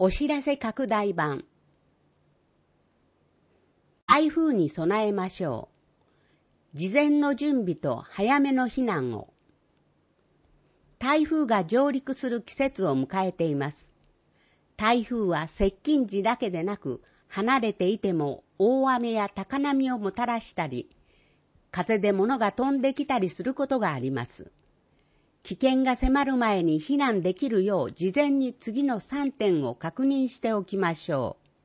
お知らせ拡大版。台風に備えましょう。事前の準備と早めの避難を。台風が上陸する季節を迎えています。台風は接近時だけでなく、離れていても大雨や高波をもたらしたり、風で物が飛んできたりすることがあります。危険が迫る前に避難できるよう事前に次の3点を確認しておきましょう。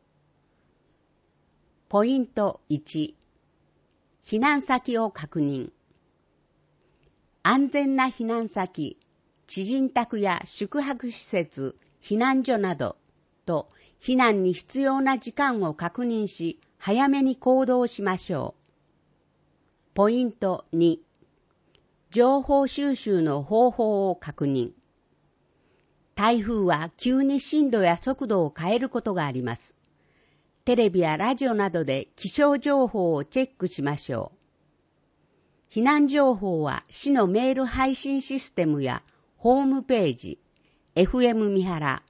ポイント1、避難先を確認。安全な避難先、知人宅や宿泊施設、避難所などと避難に必要な時間を確認し、早めに行動しましょう。ポイント2、情報収集の方法を確認。台風は急に進路や速度を変えることがあります。テレビやラジオなどで気象情報をチェックしましょう。避難情報は市のメール配信システムやホームページ、FM 三原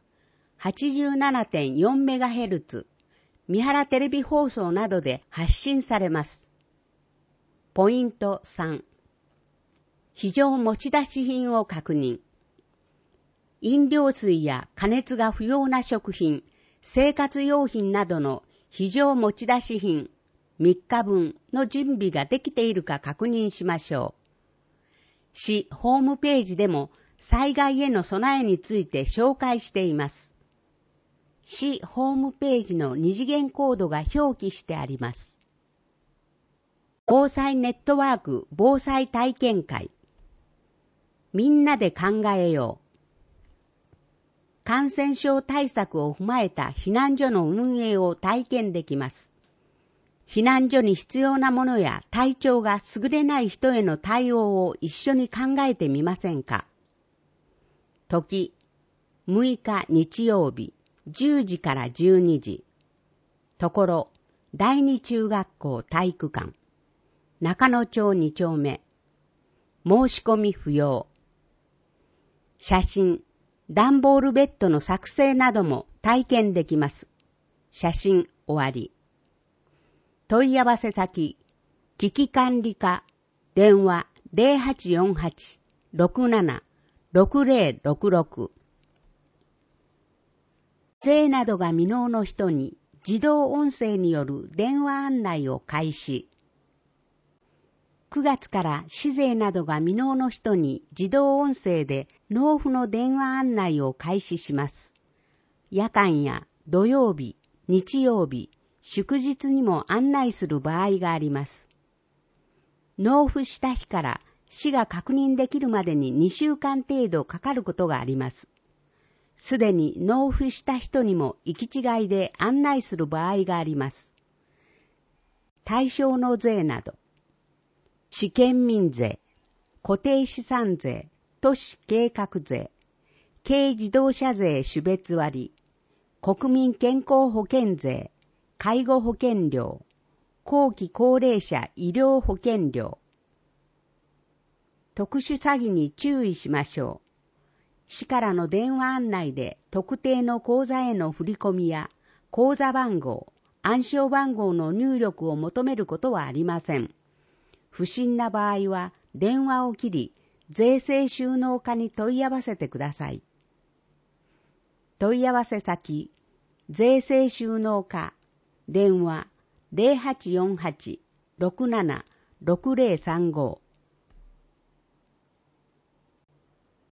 87.4MHz、三原テレビ放送などで発信されます。ポイント3、非常持ち出し品を確認。飲料水や加熱が不要な食品、生活用品などの非常持ち出し品3日分の準備ができているか確認しましょう。市ホームページでも災害への備えについて紹介しています。市ホームページの二次元コードが表記してあります。防災ネットワーク防災体験会。みんなで考えよう。感染症対策を踏まえた避難所の運営を体験できます。避難所に必要なものや体調が優れない人への対応を一緒に考えてみませんか。時、6日日曜日、10時から12時。ところ、第二中学校体育館。中野町2丁目。申し込み不要。写真、段ボールベッドの作成なども体験できます。写真終わり。問い合わせ先、危機管理課、電話 0848-67-6066。税などが未納の人に自動音声による電話案内を開始。9月から市税などが未納の人に自動音声で納付の電話案内を開始します。夜間や土曜日、日曜日、祝日にも案内する場合があります。納付した日から市が確認できるまでに2週間程度かかることがあります。すでに納付した人にも行き違いで案内する場合があります。対象の税など。市県民税、固定資産税、都市計画税、軽自動車税種別割、国民健康保険税、介護保険料、後期高齢者医療保険料。特殊詐欺に注意しましょう。市からの電話案内で特定の口座への振り込みや口座番号、暗証番号の入力を求めることはありません。不審な場合は電話を切り、税制収納課に問い合わせてください。問い合わせ先、税制収納課、電話 0848-67-6035